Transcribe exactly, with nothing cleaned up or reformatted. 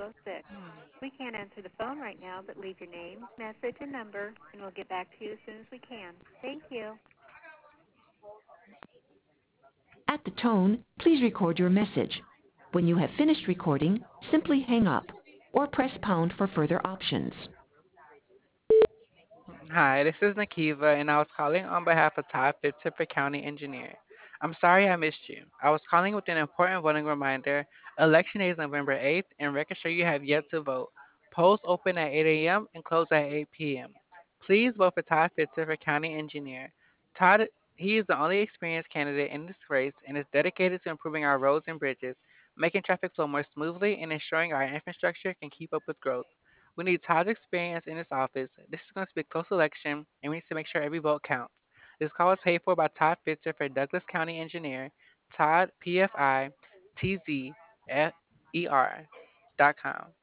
oh six. We can't answer the phone right now, but leave your name, message, and number, and we'll get back to you as soon as we can. Thank you. At the tone, please record your message. When you have finished recording, simply hang up or press pound for further options. Hi, this is Nakiva, and I was calling on behalf of Todd Fitzsimmons County Engineer. I'm sorry I missed you. I was calling with an important voting reminder. Election day is November eighth, and record sure you have yet to vote. Polls open at eight a m and close at eight p m. Please vote for Todd Fitzsimmons County Engineer. Todd, he is the only experienced candidate in this race and is dedicated to improving our roads and bridges, making traffic flow more smoothly, and ensuring our infrastructure can keep up with growth. We need Todd's experience in this office. This is going to be a close election, and we need to make sure every vote counts. This call was paid for by Todd Fitzer for Douglas County Engineer, Todd P F I T Z F E R dot com.